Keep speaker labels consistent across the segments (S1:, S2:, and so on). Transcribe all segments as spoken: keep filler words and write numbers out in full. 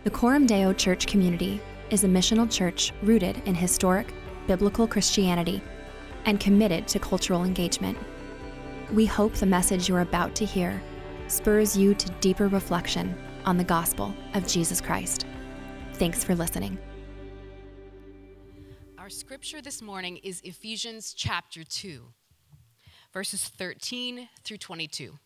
S1: The Coram Deo Church community is a missional church rooted in historic, biblical Christianity and committed to cultural engagement. We hope the message you're about to hear spurs you to deeper reflection on the gospel of Jesus Christ. Thanks for listening.
S2: Our scripture this morning is Ephesians chapter two, verses thirteen through twenty-two.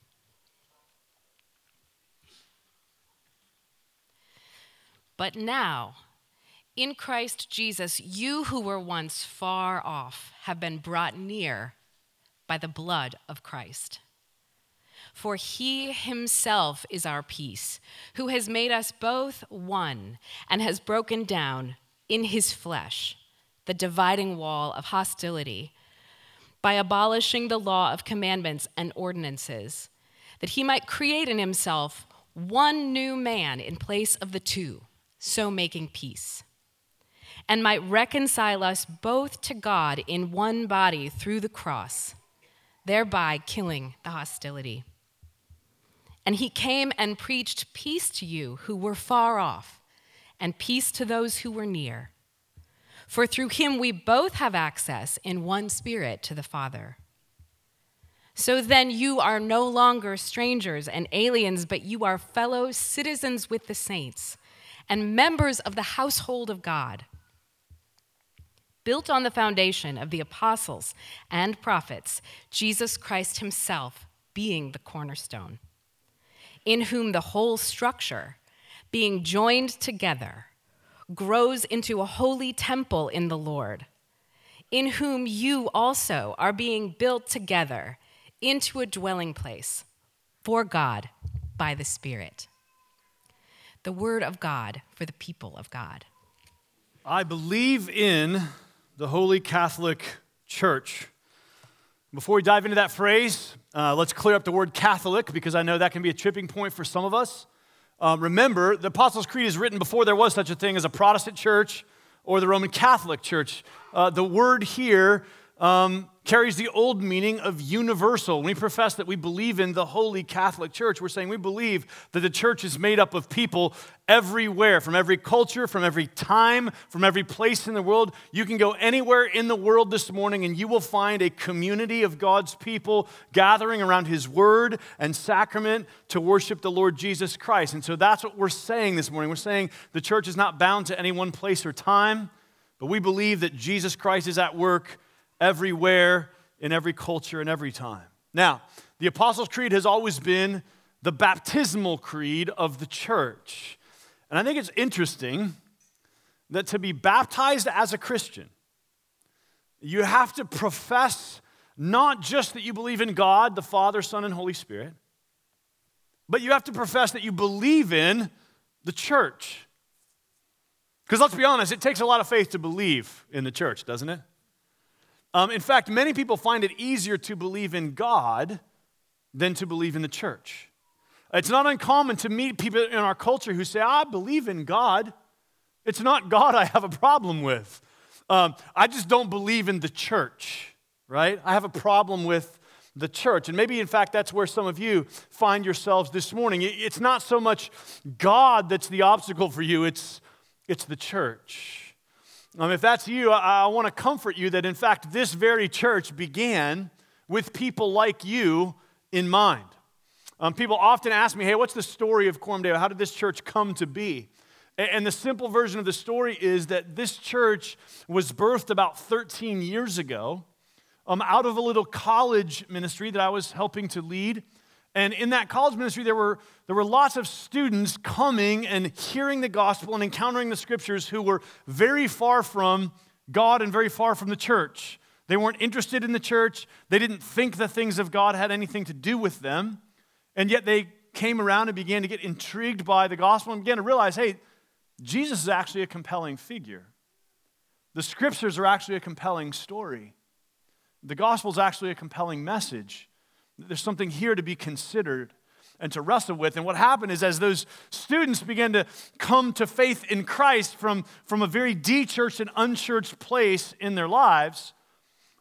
S2: But now, in Christ Jesus, you who were once far off have been brought near by the blood of Christ. For he himself is our peace, who has made us both one and has broken down in his flesh the dividing wall of hostility by abolishing the law of commandments and ordinances, that he might create in himself one new man in place of the two, so making peace, and might reconcile us both to God in one body through the cross, thereby killing the hostility. And he came and preached peace to you who were far off, and peace to those who were near. For through him we both have access in one spirit to the Father. So then you are no longer strangers and aliens, but you are fellow citizens with the saints and members of the household of God, built on the foundation of the apostles and prophets, Jesus Christ himself being the cornerstone, in whom the whole structure, being joined together, grows into a holy temple in the Lord, in whom you also are being built together into a dwelling place for God by the Spirit. The word of God for the people of God.
S3: I believe in the Holy Catholic Church. Before we dive into that phrase, uh, let's clear up the word Catholic, because I know that can be a tripping point for some of us. Um, remember, the Apostles' Creed is written before there was such a thing as a Protestant church or the Roman Catholic Church. Uh, the word here um, carries the old meaning of universal. When we profess that we believe in the Holy Catholic Church, we're saying we believe that the church is made up of people everywhere, from every culture, from every time, from every place in the world. You can go anywhere in the world this morning and you will find a community of God's people gathering around his word and sacrament to worship the Lord Jesus Christ. And so that's what we're saying this morning. We're saying the church is not bound to any one place or time, but we believe that Jesus Christ is at work everywhere, in every culture, and every time. Now, the Apostles' Creed has always been the baptismal creed of the church. And I think it's interesting that to be baptized as a Christian, you have to profess not just that you believe in God, the Father, Son, and Holy Spirit, but you have to profess that you believe in the church. Because let's be honest, it takes a lot of faith to believe in the church, doesn't it? Um, in fact, many people find it easier to believe in God than to believe in the church. It's not uncommon to meet people in our culture who say, I believe in God. It's not God I have a problem with. Um, I just don't believe in the church, right? I have a problem with the church. And maybe, in fact, that's where some of you find yourselves this morning. It's not so much God that's the obstacle for you, it's, it's the church. Um, if that's you, I, I want to comfort you that, in fact, this very church began with people like you in mind. Um, people often ask me, hey, what's the story of Coram Deo? How did this church come to be? And, and the simple version of the story is that this church was birthed about thirteen years ago um, out of a little college ministry that I was helping to lead. And in that college ministry, there were, there were lots of students coming and hearing the gospel and encountering the scriptures who were very far from God and very far from the church. They weren't interested in the church. They didn't think the things of God had anything to do with them. And yet they came around and began to get intrigued by the gospel and began to realize, hey, Jesus is actually a compelling figure. The scriptures are actually a compelling story. The gospel is actually a compelling message. There's something here to be considered and to wrestle with. And what happened is, as those students began to come to faith in Christ from, from a very de-churched and unchurched place in their lives,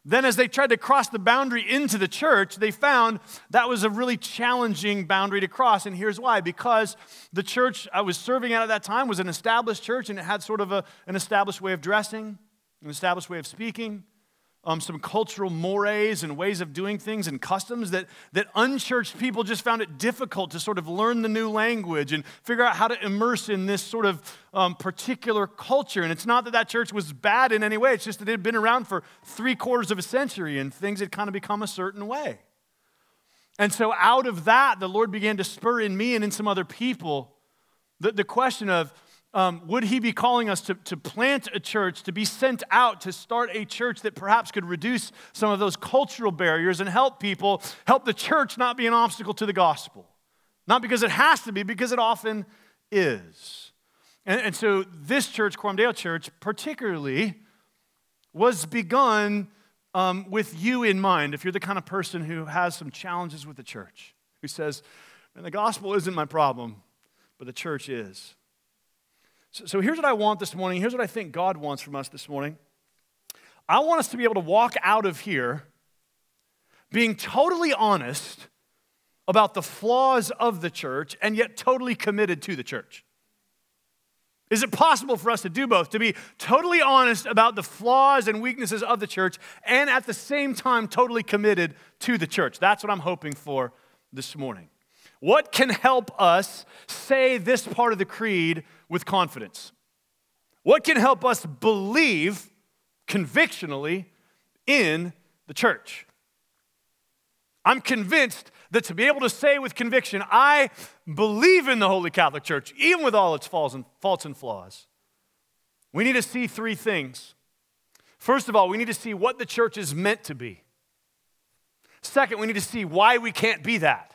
S3: Then as they tried to cross the boundary into the church, they found that was a really challenging boundary to cross. And here's why. Because the church I was serving at at that time was an established church, and it had sort of a, an established way of dressing, an established way of speaking, um, some cultural mores and ways of doing things and customs that, that unchurched people just found it difficult to sort of learn the new language and figure out how to immerse in this sort of um, particular culture. And it's not that that church was bad in any way. It's just that it had been around for three quarters of a century and things had kind of become a certain way. And so out of that, the Lord began to spur in me and in some other people the, the question of, Um, would he be calling us to, to plant a church, to be sent out, to start a church that perhaps could reduce some of those cultural barriers and help people, help the church not be an obstacle to the gospel? Not because it has to be, because it often is. And, and so this church, Coram Deo Church, particularly, was begun um, with you in mind. If you're the kind of person who has some challenges with the church, who says, man, the gospel isn't my problem, but the church is. So, so here's what I want this morning. Here's what I think God wants from us this morning. I want us to be able to walk out of here being totally honest about the flaws of the church and yet totally committed to the church. Is it possible for us to do both? To be totally honest about the flaws and weaknesses of the church and at the same time totally committed to the church? That's what I'm hoping for this morning. What can help us say this part of the creed with confidence? What can help us believe convictionally in the church? I'm convinced that to be able to say with conviction, I believe in the Holy Catholic Church, even with all its faults and, faults and flaws, we need to see three things. First of all, we need to see what the church is meant to be. Second, we need to see why we can't be that.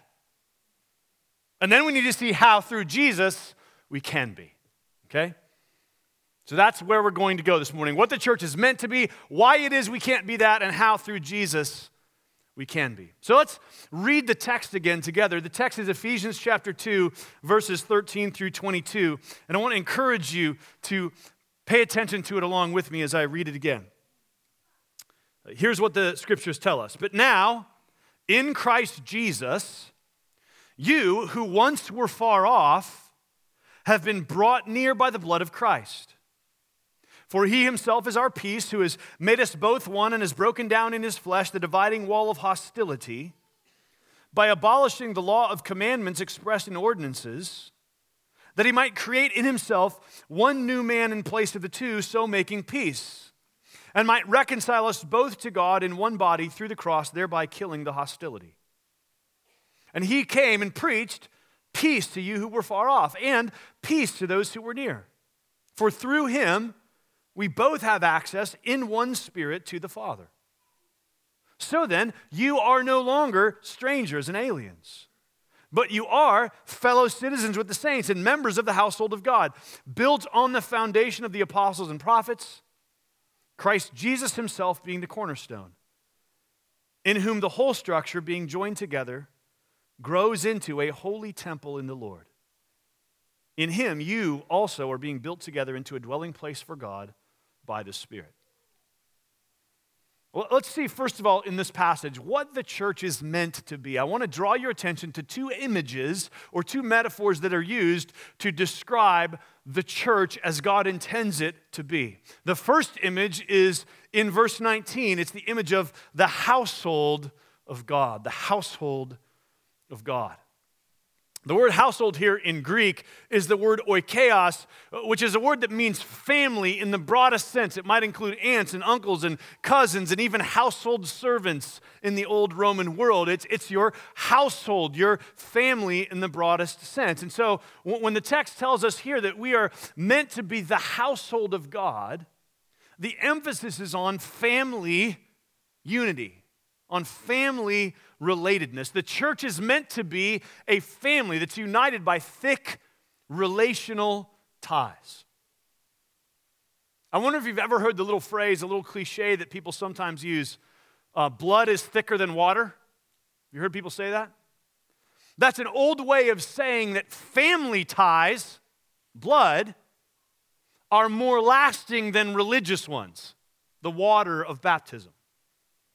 S3: And then we need to see how through Jesus we can be, okay? So that's where we're going to go this morning. What the church is meant to be, why it is we can't be that, and how through Jesus we can be. So let's read the text again together. The text is Ephesians chapter two, verses thirteen through twenty-two. And I want to encourage you to pay attention to it along with me as I read it again. Here's what the scriptures tell us. But now, in Christ Jesus, you who once were far off have been brought near by the blood of Christ. For he himself is our peace, who has made us both one and has broken down in his flesh the dividing wall of hostility by abolishing the law of commandments expressed in ordinances, that he might create in himself one new man in place of the two, so making peace, and might reconcile us both to God in one body through the cross, thereby killing the hostility. And he came and preached peace to you who were far off, and peace to those who were near. For through him we both have access in one Spirit to the Father. So then, you are no longer strangers and aliens, but you are fellow citizens with the saints and members of the household of God, built on the foundation of the apostles and prophets, Christ Jesus himself being the cornerstone, in whom the whole structure, being joined together, grows into a holy temple in the Lord. In him, you also are being built together into a dwelling place for God by the Spirit. Well, let's see, first of all, in this passage, what the church is meant to be. I want to draw your attention to two images or two metaphors that are used to describe the church as God intends it to be. The first image is in verse nineteen. It's the image of the household of God, the household of God. The word household here in Greek is the word oikeos, which is a word that means family in the broadest sense. It might include aunts and uncles and cousins and even household servants in the old Roman world. It's, it's your household, your family in the broadest sense. And so when the text tells us here that we are meant to be the household of God, the emphasis is on family unity, on family relatedness. The church is meant to be a family that's united by thick relational ties. I wonder if you've ever heard the little phrase, a little cliche that people sometimes use, uh, blood is thicker than water. You heard people say that? That's an old way of saying that family ties, blood, are more lasting than religious ones, the water of baptism.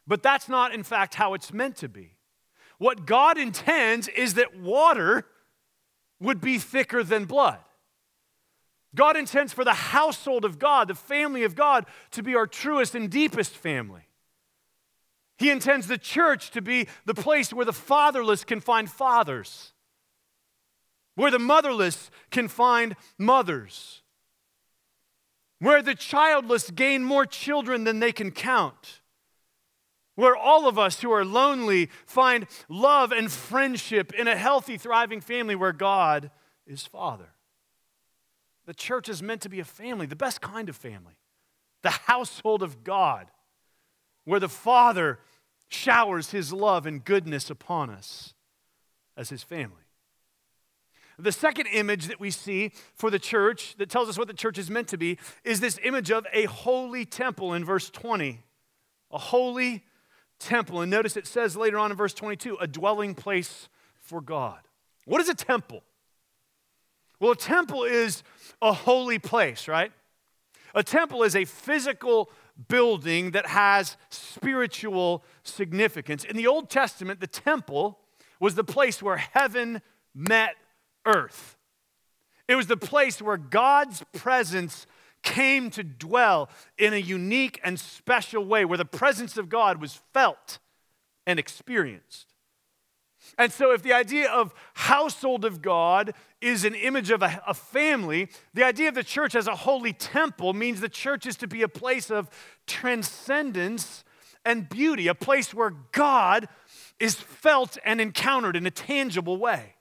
S3: But that's not, in fact, how it's meant to be. What God intends is that water would be thicker than blood. God intends for the household of God, the family of God, to be our truest and deepest family. He intends the church to be the place where the fatherless can find fathers, where the motherless can find mothers, where the childless gain more children than they can count, where all of us who are lonely find love and friendship in a healthy, thriving family where God is Father. The church is meant to be a family, the best kind of family, the household of God, where the Father showers His love and goodness upon us as His family. The second image that we see for the church that tells us what the church is meant to be is this image of a holy temple in verse twenty. A holy temple. And notice it says later on in verse twenty-two, a dwelling place for God. What is a temple? Well, a temple is a holy place, right? A temple is a physical building that has spiritual significance. In the Old Testament, the temple was the place where heaven met earth. It was the place where God's presence came to dwell in a unique and special way, where the presence of God was felt and experienced. And so if the idea of household of God is an image of a, a family, the idea of the church as a holy temple means the church is to be a place of transcendence and beauty, a place where God is felt and encountered in a tangible way.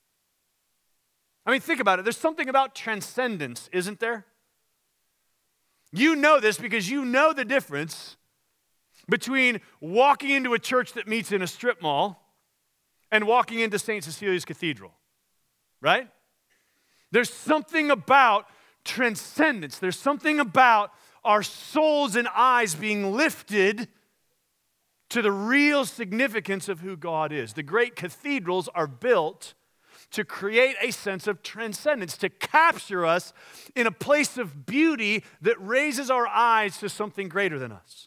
S3: I mean, think about it. There's something about transcendence, isn't there? You know this because you know the difference between walking into a church that meets in a strip mall and walking into Saint Cecilia's Cathedral, right? There's something about transcendence. There's something about our souls and eyes being lifted to the real significance of who God is. The great cathedrals are built to create a sense of transcendence, to capture us in a place of beauty that raises our eyes to something greater than us.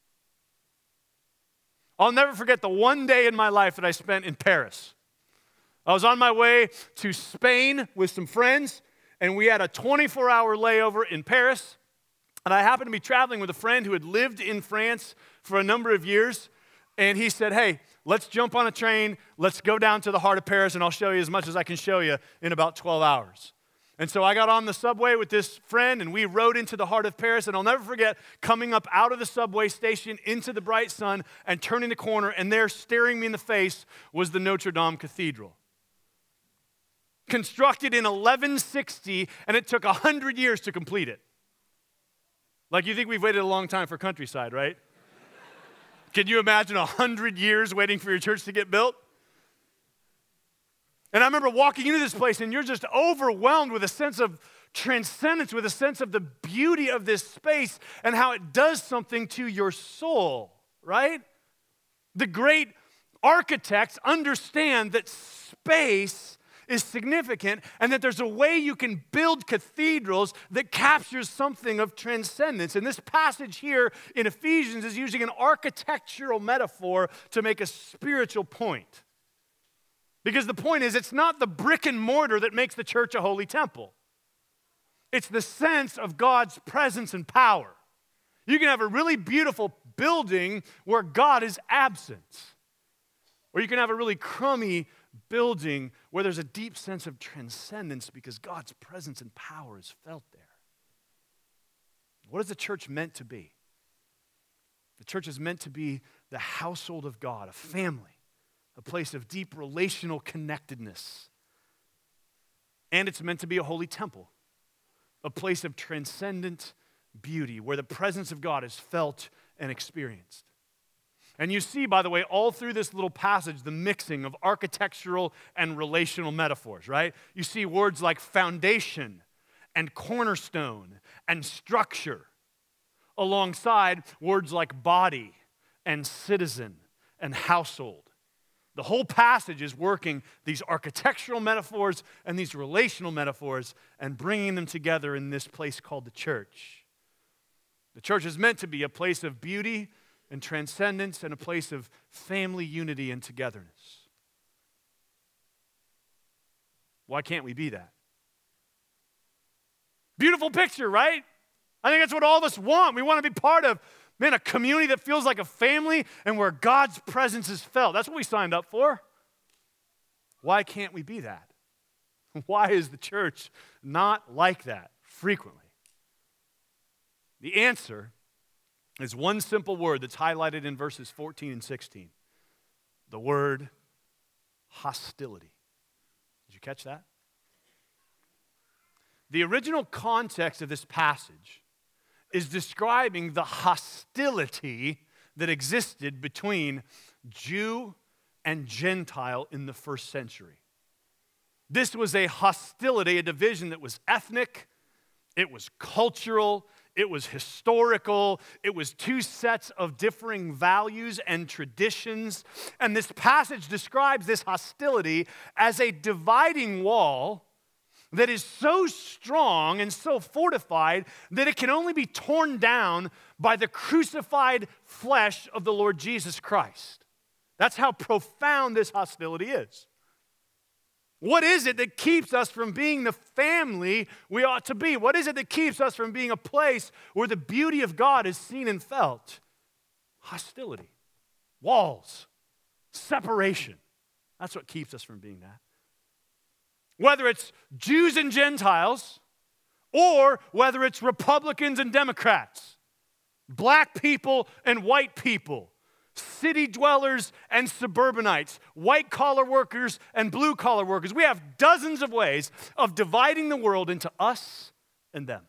S3: I'll never forget the one day in my life that I spent in Paris. I was on my way to Spain with some friends, and we had a twenty-four hour layover in Paris. And I happened to be traveling with a friend who had lived in France for a number of years. And he said, hey, let's jump on a train. Let's go down to the heart of Paris, and I'll show you as much as I can show you in about twelve hours. And so I got on the subway with this friend, and we rode into the heart of Paris. And I'll never forget coming up out of the subway station into the bright sun and turning the corner, and there staring me in the face was the Notre Dame Cathedral. Constructed in eleven sixty, and it took one hundred years to complete it. Like, you think we've waited a long time for Countryside, right? Can you imagine one hundred years waiting for your church to get built? And I remember walking into this place, and you're just overwhelmed with a sense of transcendence, with a sense of the beauty of this space and how it does something to your soul, right? The great architects understand that space is significant and that there's a way you can build cathedrals that captures something of transcendence. And this passage here in Ephesians is using an architectural metaphor to make a spiritual point. Because the point is, it's not the brick and mortar that makes the church a holy temple. It's the sense of God's presence and power. You can have a really beautiful building where God is absent. Or you can have a really crummy building where there's a deep sense of transcendence because God's presence and power is felt there. What is the church meant to be? The church is meant to be the household of God, a family, a place of deep relational connectedness. And it's meant to be a holy temple, a place of transcendent beauty where the presence of God is felt and experienced. And you see, by the way, all through this little passage, the mixing of architectural and relational metaphors, right? You see words like foundation and cornerstone and structure alongside words like body and citizen and household. The whole passage is working these architectural metaphors and these relational metaphors and bringing them together in this place called the church. The church is meant to be a place of beauty, and transcendence and a place of family unity and togetherness. Why can't we be that? Beautiful picture, right? I think that's what all of us want. We want to be part of, man, a community that feels like a family and where God's presence is felt. That's what we signed up for. Why can't we be that? Why is the church not like that frequently? The answer is one simple word that's highlighted in verses fourteen and sixteen. The word hostility. Did you catch that? The original context of this passage is describing the hostility that existed between Jew and Gentile in the first century. This was a hostility, a division that was ethnic, it was cultural, it was historical, it was two sets of differing values and traditions. And this passage describes this hostility as a dividing wall that is so strong and so fortified that it can only be torn down by the crucified flesh of the Lord Jesus Christ. That's how profound this hostility is. What is it that keeps us from being the family we ought to be? What is it that keeps us from being a place where the beauty of God is seen and felt? Hostility, walls, separation. That's what keeps us from being that. Whether it's Jews and Gentiles, or whether it's Republicans and Democrats, black people and white people, city dwellers and suburbanites, white-collar workers and blue-collar workers. We have dozens of ways of dividing the world into us and them.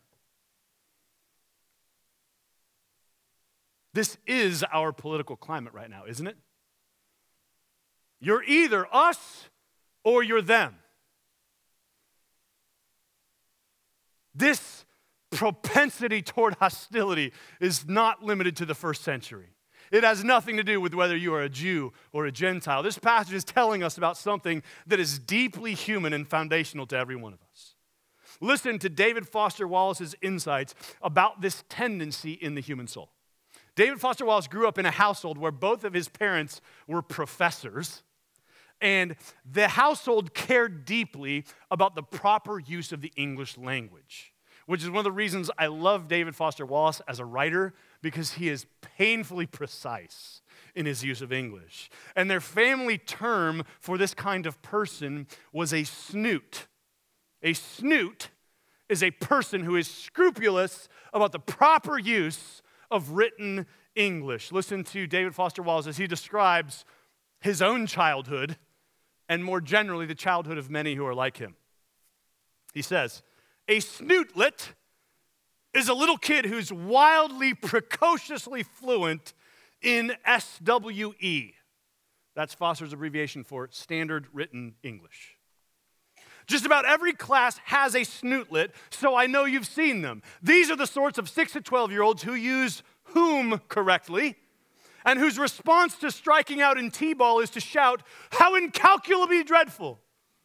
S3: This is our political climate right now, isn't it? You're either us or you're them. This propensity toward hostility is not limited to the first century. It has nothing to do with whether you are a Jew or a Gentile. This passage is telling us about something that is deeply human and foundational to every one of us. Listen to David Foster Wallace's insights about this tendency in the human soul. David Foster Wallace grew up in a household where both of his parents were professors, and the household cared deeply about the proper use of the English language, which is one of the reasons I love David Foster Wallace as a writer, because he is painfully precise in his use of English. And their family term for this kind of person was a snoot. A snoot is a person who is scrupulous about the proper use of written English. Listen to David Foster Wallace as he describes his own childhood and more generally the childhood of many who are like him. He says, "A snootlet is a little kid who's wildly, precociously fluent in S W E. That's Foster's abbreviation for Standard Written English. Just about every class has a snootlet, so I know you've seen them. These are the sorts of six to twelve-year-olds who use whom correctly, and whose response to striking out in T-ball is to shout, 'How incalculably dreadful!'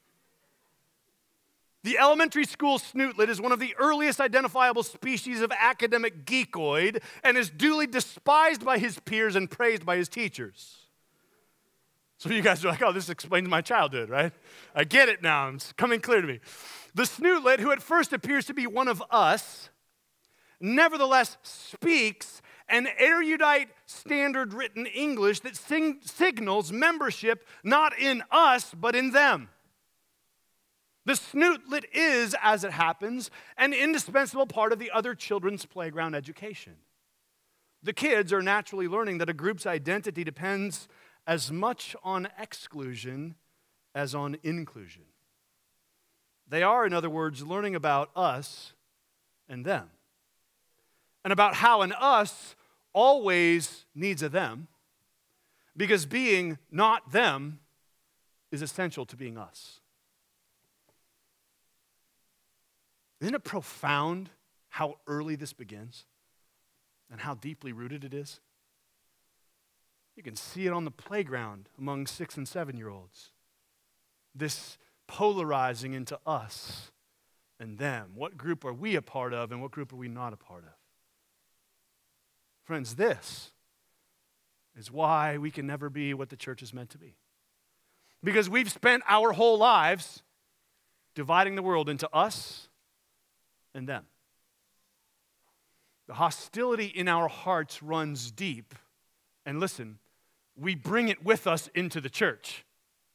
S3: The elementary school snootlet is one of the earliest identifiable species of academic geekoid and is duly despised by his peers and praised by his teachers." So you guys are like, oh, this explains my childhood, right? I get it now. It's coming clear to me. The snootlet, who at first appears to be one of us, nevertheless speaks an erudite standard written English that sing- signals membership not in us, but in them. The snootlet is, as it happens, an indispensable part of the other children's playground education. The kids are naturally learning that a group's identity depends as much on exclusion as on inclusion. They are, in other words, learning about us and them, and about how an us always needs a them, because being not them is essential to being us. Isn't it profound how early this begins and how deeply rooted it is? You can see it on the playground among six and seven-year-olds. This polarizing into us and them. What group are we a part of and what group are we not a part of? Friends, this is why we can never be what the church is meant to be. Because we've spent our whole lives dividing the world into us and them. The hostility in our hearts runs deep. And listen, we bring it with us into the church.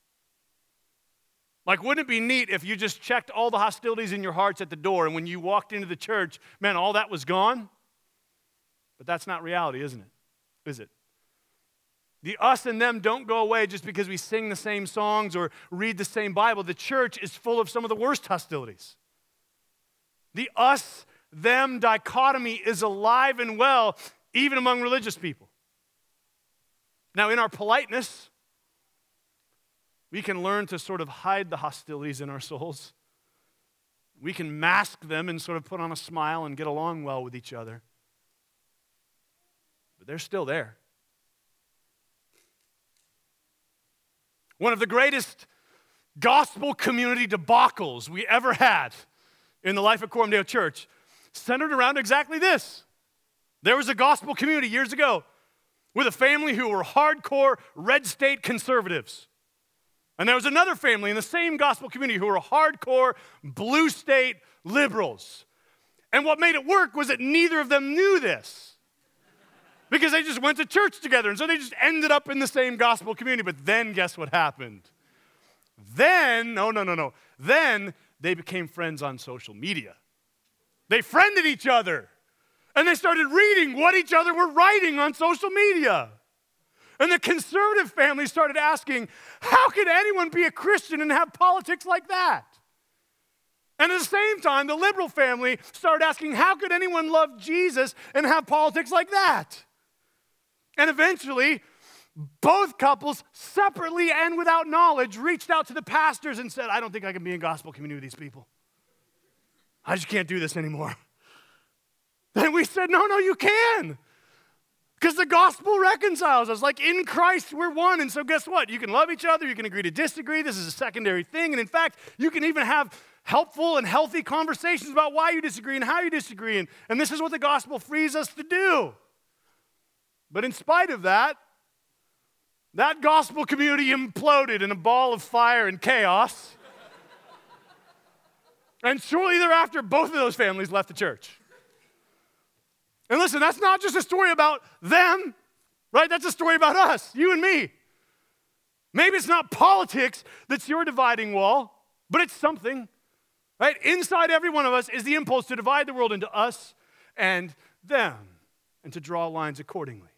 S3: Like, wouldn't it be neat if you just checked all the hostilities in your hearts at the door, and when you walked into the church, man, all that was gone? But that's not reality, isn't it? Is it? The us and them don't go away just because we sing the same songs or read the same Bible. The church is full of some of the worst hostilities. The us-them dichotomy is alive and well, even among religious people. Now, in our politeness, we can learn to sort of hide the hostilities in our souls. We can mask them and sort of put on a smile and get along well with each other. But they're still there. One of the greatest gospel community debacles we ever had in the life of Corumdale Church centered around exactly this. There was a gospel community years ago with a family who were hardcore red state conservatives. And there was another family in the same gospel community who were hardcore blue state liberals. And what made it work was that neither of them knew this. Because they just went to church together, and so they just ended up in the same gospel community. But then guess what happened? Then, no, no, no, no. Then they became friends on social media. They friended each other. And they started reading what each other were writing on social media. And the conservative family started asking, how could anyone be a Christian and have politics like that? And at the same time, the liberal family started asking, how could anyone love Jesus and have politics like that? And eventually, both couples, separately and without knowledge, reached out to the pastors and said, I don't think I can be in gospel community with these people. I just can't do this anymore. And we said, no, no, you can. Because the gospel reconciles us. Like, in Christ, we're one. And so guess what? You can love each other. You can agree to disagree. This is a secondary thing. And in fact, you can even have helpful and healthy conversations about why you disagree and how you disagree. And, and this is what the gospel frees us to do. But in spite of that, that gospel community imploded in a ball of fire and chaos. And shortly thereafter, both of those families left the church. And listen, that's not just a story about them, right? That's a story about us, you and me. Maybe it's not politics that's your dividing wall, but it's something, right? Inside every one of us is the impulse to divide the world into us and them and to draw lines accordingly.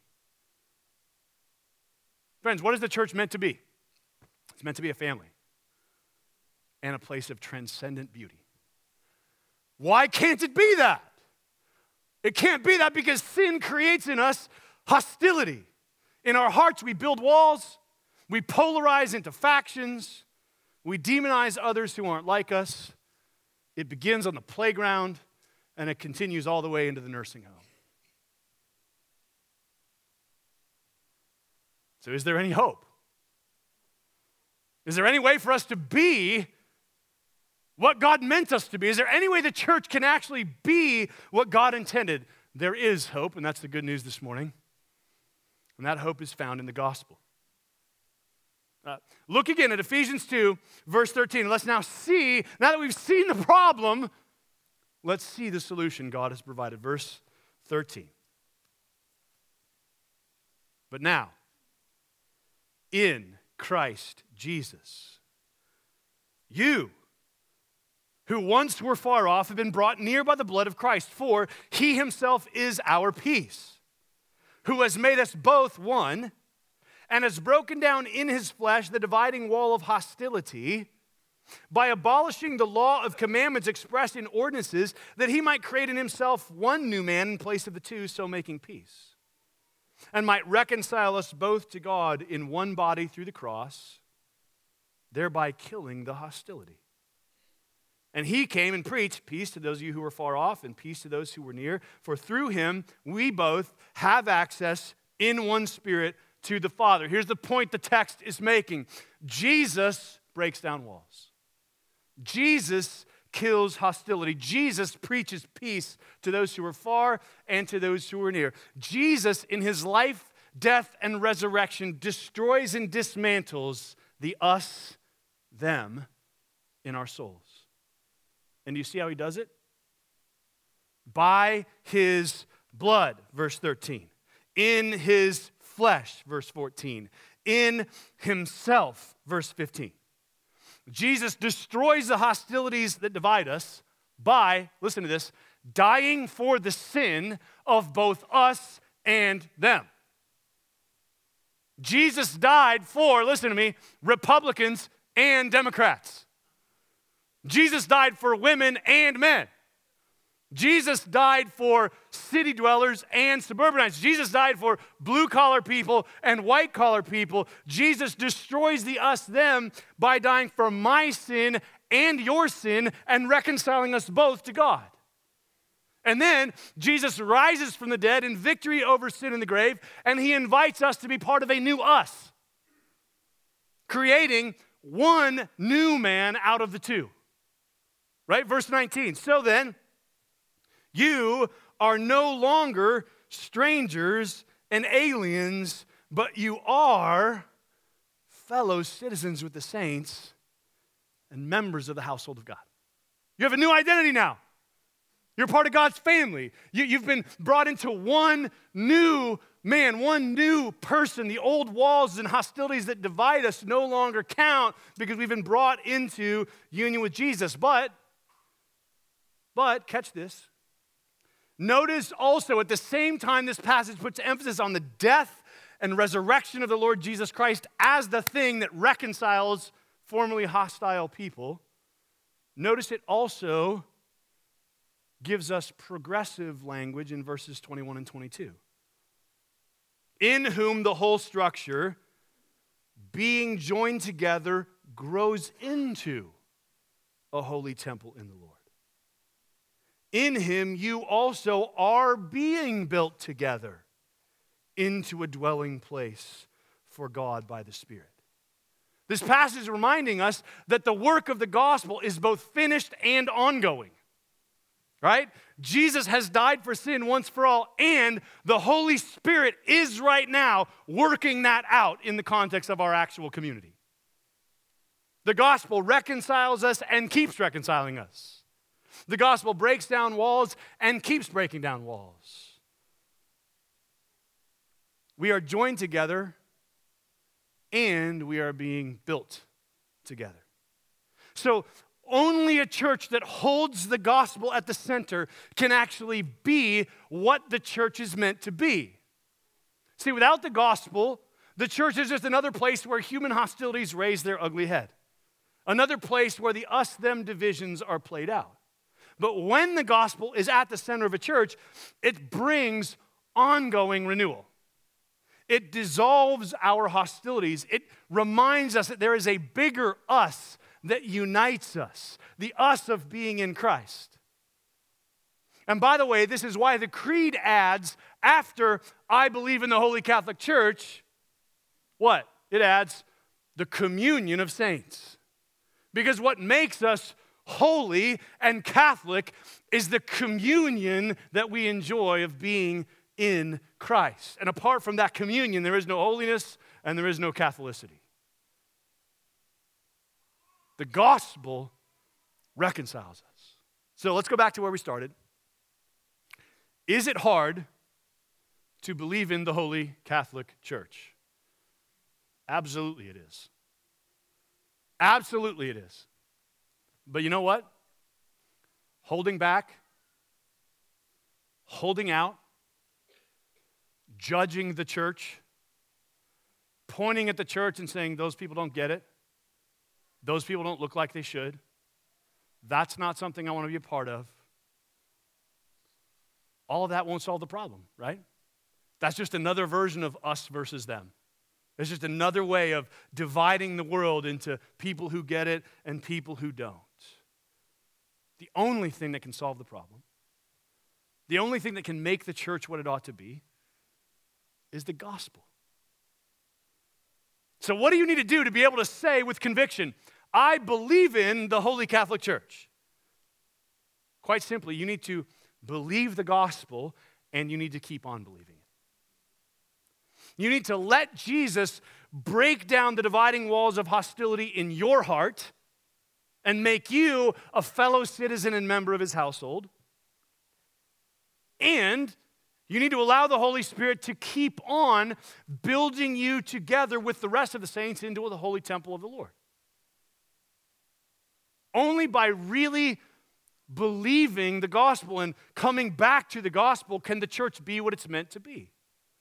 S3: Friends, what is the church meant to be? It's meant to be a family and a place of transcendent beauty. Why can't it be that? It can't be that because sin creates in us hostility. In our hearts, we build walls, we polarize into factions, we demonize others who aren't like us. It begins on the playground, and it continues all the way into the nursing home. So is there any hope? Is there any way for us to be what God meant us to be? Is there any way the church can actually be what God intended? There is hope, and that's the good news this morning. And that hope is found in the gospel. Uh, look again at Ephesians two, verse thirteen. Let's now see, now that we've seen the problem, let's see the solution God has provided. Verse thirteen. But now, in Christ Jesus, you who once were far off have been brought near by the blood of Christ, for he himself is our peace, who has made us both one, and has broken down in his flesh the dividing wall of hostility by abolishing the law of commandments expressed in ordinances, that he might create in himself one new man in place of the two, so making peace, and might reconcile us both to God in one body through the cross, thereby killing the hostility. And he came and preached peace to those of you who were far off and peace to those who were near. For through him we both have access in one spirit to the Father. Here's the point the text is making. Jesus breaks down walls. Jesus kills hostility. Jesus preaches peace to those who are far and to those who are near. Jesus, in his life death, and resurrection destroys and dismantles the us, them in our souls. And do you see how he does it? By his blood, verse thirteen. In his flesh, verse fourteen. In himself, verse fifteen. Jesus destroys the hostilities that divide us by, listen to this, dying for the sin of both us and them. Jesus died for, listen to me, Republicans and Democrats. Jesus died for women and men. Jesus died for city dwellers and suburbanites. Jesus died for blue-collar people and white-collar people. Jesus destroys the us, them by dying for my sin and your sin and reconciling us both to God. And then Jesus rises from the dead in victory over sin in the grave, and he invites us to be part of a new us, creating one new man out of the two. Right? Verse nineteen. So then, you are no longer strangers and aliens, but you are fellow citizens with the saints and members of the household of God. You have a new identity now. You're part of God's family. You, you've been brought into one new man, one new person. The old walls and hostilities that divide us no longer count because we've been brought into union with Jesus. But, but, catch this. Notice also at the same time this passage puts emphasis on the death and resurrection of the Lord Jesus Christ as the thing that reconciles formerly hostile people. Notice it also gives us progressive language in verses twenty-one and twenty-two. In whom the whole structure, being joined together, grows into a holy temple in the Lord. In him you also are being built together into a dwelling place for God by the Spirit. This passage is reminding us that the work of the gospel is both finished and ongoing. Right? Jesus has died for sin once for all, and the Holy Spirit is right now working that out in the context of our actual community. The gospel reconciles us and keeps reconciling us. The gospel breaks down walls and keeps breaking down walls. We are joined together and we are being built together. So only a church that holds the gospel at the center can actually be what the church is meant to be. See, without the gospel, the church is just another place where human hostilities raise their ugly head. Another place where the us-them divisions are played out. But when the gospel is at the center of a church, it brings ongoing renewal. It dissolves our hostilities. It reminds us that there is a bigger us that unites us, the us of being in Christ. And by the way, this is why the creed adds, after I believe in the Holy Catholic Church, what? It adds the communion of saints. Because what makes us holy and Catholic is the communion that we enjoy of being in Christ. And apart from that communion, there is no holiness and there is no Catholicity. The gospel reconciles us. So let's go back to where we started. Is it hard to believe in the Holy Catholic Church? Absolutely it is. Absolutely it is. But you know what? Holding back, holding out, judging the church, pointing at the church and saying, those people don't get it. Those people don't look like they should. That's not something I want to be a part of. All of that won't solve the problem, right? That's just another version of us versus them. It's just another way of dividing the world into people who get it and people who don't. The only thing that can solve the problem, the only thing that can make the church what it ought to be, is the gospel. So what do you need to do to be able to say with conviction, I believe in the Holy Catholic Church? Quite simply, you need to believe the gospel and you need to keep on believing it. You need to let Jesus break down the dividing walls of hostility in your heart and make you a fellow citizen and member of his household. And you need to allow the Holy Spirit to keep on building you together with the rest of the saints into the holy temple of the Lord. Only by really believing the gospel and coming back to the gospel can the church be what it's meant to be.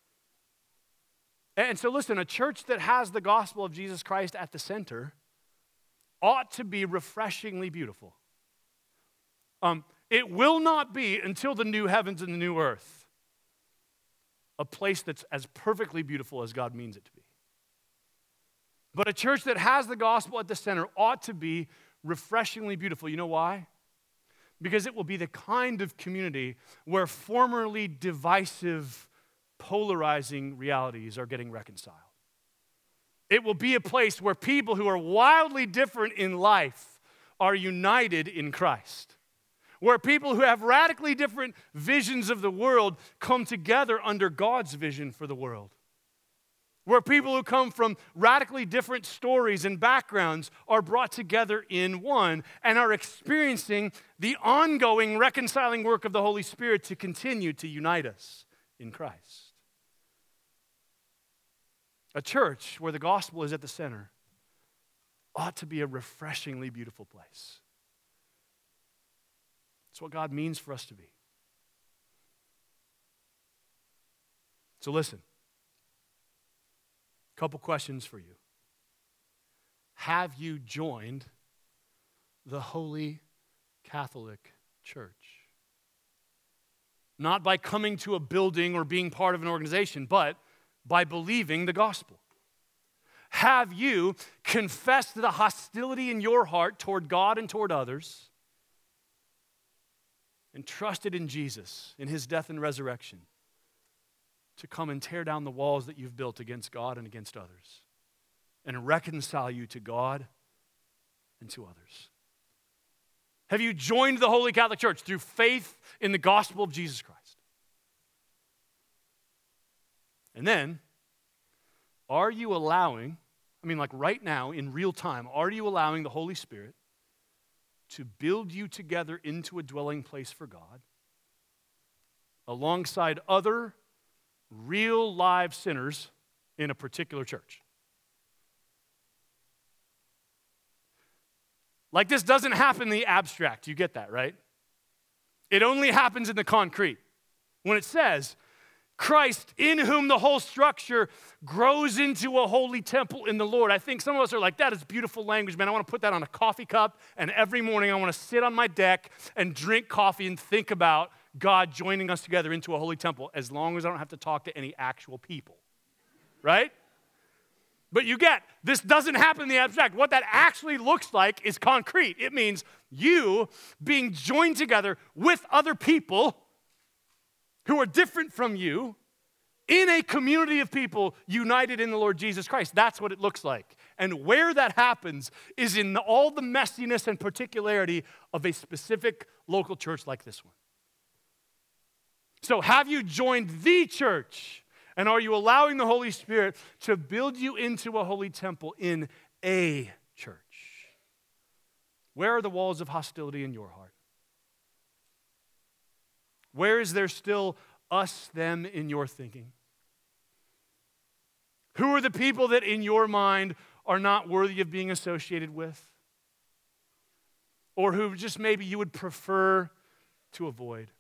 S3: And so listen, a church that has the gospel of Jesus Christ at the center ought to be refreshingly beautiful. Um, it will not be until the new heavens and the new earth a place that's as perfectly beautiful as God means it to be. But a church that has the gospel at the center ought to be refreshingly beautiful. You know why? Because it will be the kind of community where formerly divisive, polarizing realities are getting reconciled. It will be a place where people who are wildly different in life are united in Christ. Where people who have radically different visions of the world come together under God's vision for the world. Where people who come from radically different stories and backgrounds are brought together in one and are experiencing the ongoing reconciling work of the Holy Spirit to continue to unite us in Christ. A church where the gospel is at the center ought to be a refreshingly beautiful place. It's what God means for us to be. So listen, a couple questions for you. Have you joined the Holy Catholic Church? Not by coming to a building or being part of an organization, but by believing the gospel. Have you confessed the hostility in your heart toward God and toward others and trusted in Jesus, in his death and resurrection, to come and tear down the walls that you've built against God and against others and reconcile you to God and to others? Have you joined the Holy Catholic Church through faith in the gospel of Jesus Christ? And then, are you allowing, I mean like right now, in real time, are you allowing the Holy Spirit to build you together into a dwelling place for God alongside other real live sinners in a particular church? Like this doesn't happen in the abstract. You get that, right? It only happens in the concrete. When it says, Christ, in whom the whole structure grows into a holy temple in the Lord. I think some of us are like, that is beautiful language, man. I want to put that on a coffee cup, and every morning I want to sit on my deck and drink coffee and think about God joining us together into a holy temple, as long as I don't have to talk to any actual people, right? But you get, this doesn't happen in the abstract. What that actually looks like is concrete. It means you being joined together with other people who are different from you in a community of people united in the Lord Jesus Christ. That's what it looks like. And where that happens is in the, all the messiness and particularity of a specific local church like this one. So have you joined the church? And are you allowing the Holy Spirit to build you into a holy temple in a church? Where are the walls of hostility in your heart? Where is there still us, them in your thinking? Who are the people that in your mind are not worthy of being associated with? Or who just maybe you would prefer to avoid?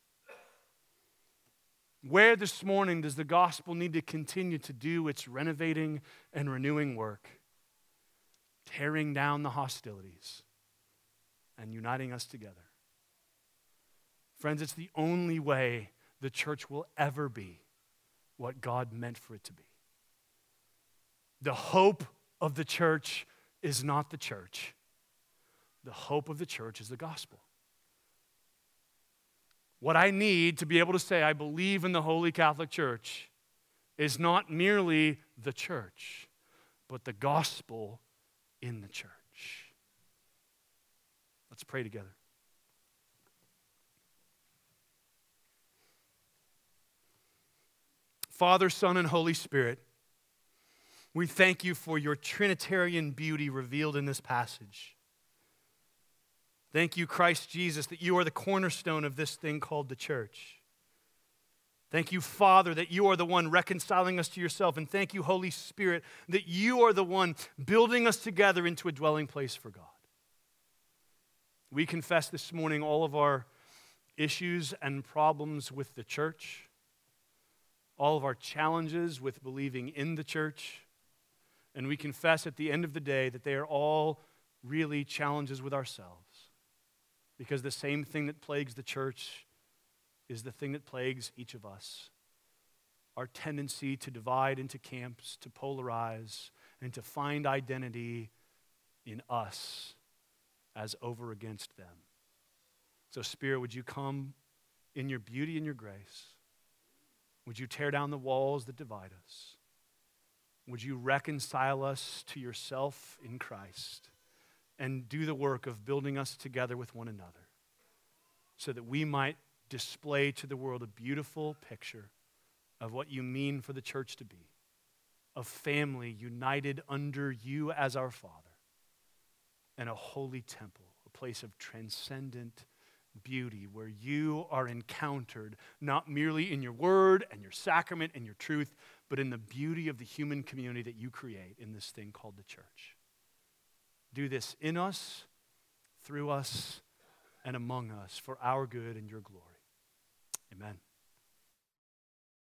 S3: Where this morning does the gospel need to continue to do its renovating and renewing work, tearing down the hostilities and uniting us together? Friends, it's the only way the church will ever be what God meant for it to be. The hope of the church is not the church. The hope of the church is the gospel. What I need to be able to say I believe in the Holy Catholic Church is not merely the church, but the gospel in the church. Let's pray together. Father, Son, and Holy Spirit, we thank you for your Trinitarian beauty revealed in this passage. Thank you, Christ Jesus, that you are the cornerstone of this thing called the church. Thank you, Father, that you are the one reconciling us to yourself. And thank you, Holy Spirit, that you are the one building us together into a dwelling place for God. We confess this morning all of our issues and problems with the church, all of our challenges with believing in the church. And we confess at the end of the day that they are all really challenges with ourselves. Because the same thing that plagues the church is the thing that plagues each of us. Our tendency to divide into camps, to polarize, and to find identity in us as over against them. So, Spirit, would you come in your beauty and your grace? Would you tear down the walls that divide us? Would you reconcile us to yourself in Christ and do the work of building us together with one another so that we might display to the world a beautiful picture of what you mean for the church to be, a family united under you as our Father, and a holy temple, a place of transcendent beauty where you are encountered not merely in your word and your sacrament and your truth, but in the beauty of the human community that you create in this thing called the church. Do this in us, through us, and among us for our good and your glory. Amen.